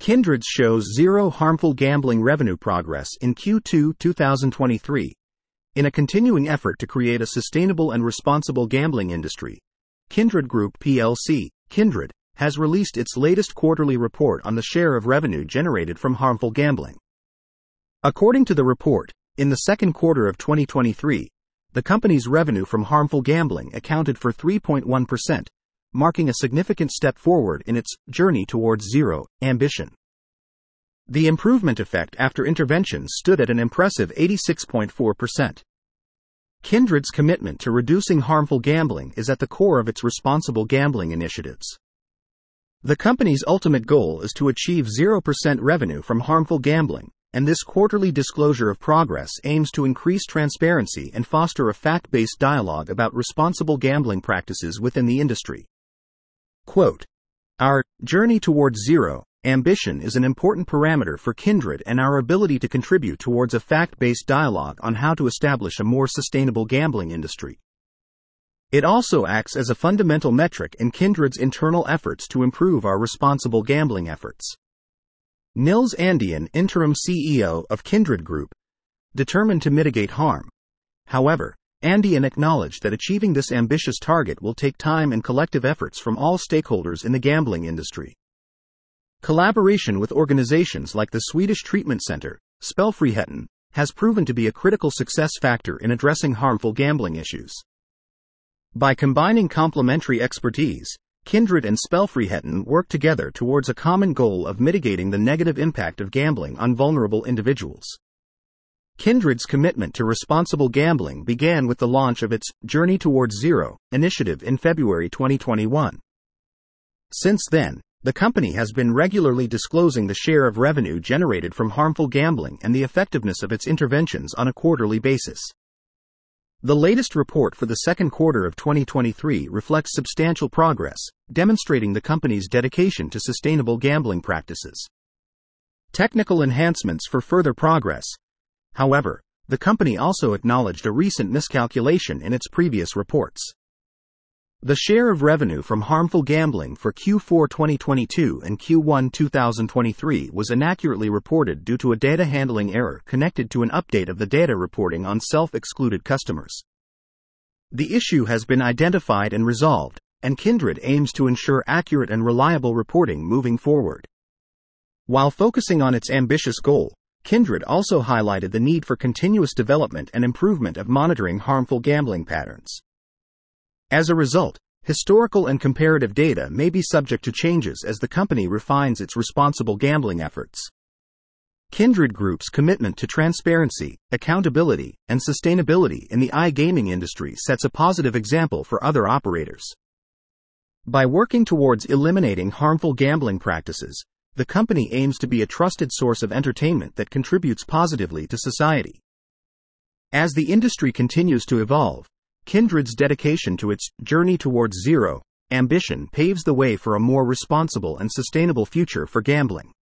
Kindred shows zero harmful gambling revenue progress in Q2 2023. In a continuing effort to create a sustainable and responsible gambling industry, Kindred Group plc, Kindred, has released its latest quarterly report on the share of revenue generated from harmful gambling. According to the report, in the second quarter of 2023, the company's revenue from harmful gambling accounted for 3.1%, marking a significant step forward in its journey towards zero ambition. The improvement effect after interventions stood at an impressive 86.4%. Kindred's commitment to reducing harmful gambling is at the core of its responsible gambling initiatives. The company's ultimate goal is to achieve 0% revenue from harmful gambling, and this quarterly disclosure of progress aims to increase transparency and foster a fact-based dialogue about responsible gambling practices within the industry. Quote, "Our journey towards zero ambition is an important parameter for Kindred and our ability to contribute towards a fact-based dialogue on how to establish a more sustainable gambling industry. It also acts as a fundamental metric in Kindred's internal efforts to improve our responsible gambling efforts." Nils Andean, interim CEO of Kindred Group, determined to mitigate harm. However, Andean acknowledged that achieving this ambitious target will take time and collective efforts from all stakeholders in the gambling industry. Collaboration with organizations like the Swedish treatment center, Spelfriheten, has proven to be a critical success factor in addressing harmful gambling issues. By combining complementary expertise, Kindred and Spelfriheten work together towards a common goal of mitigating the negative impact of gambling on vulnerable individuals. Kindred's commitment to responsible gambling began with the launch of its Journey Towards Zero initiative in February 2021. Since then, the company has been regularly disclosing the share of revenue generated from harmful gambling and the effectiveness of its interventions on a quarterly basis. The latest report for the second quarter of 2023 reflects substantial progress, demonstrating the company's dedication to sustainable gambling practices. Technical enhancements for further progress. However, the company also acknowledged a recent miscalculation in its previous reports. The share of revenue from harmful gambling for Q4 2022 and Q1 2023 was inaccurately reported due to a data handling error connected to an update of the data reporting on self-excluded customers. The issue has been identified and resolved, and Kindred aims to ensure accurate and reliable reporting moving forward. While focusing on its ambitious goal, Kindred also highlighted the need for continuous development and improvement of monitoring harmful gambling patterns. As a result, historical and comparative data may be subject to changes as the company refines its responsible gambling efforts. Kindred Group's commitment to transparency, accountability, and sustainability in the iGaming industry sets a positive example for other operators. By working towards eliminating harmful gambling practices, the company aims to be a trusted source of entertainment that contributes positively to society. As the industry continues to evolve, Kindred's dedication to its Journey Towards Zero ambition paves the way for a more responsible and sustainable future for gambling.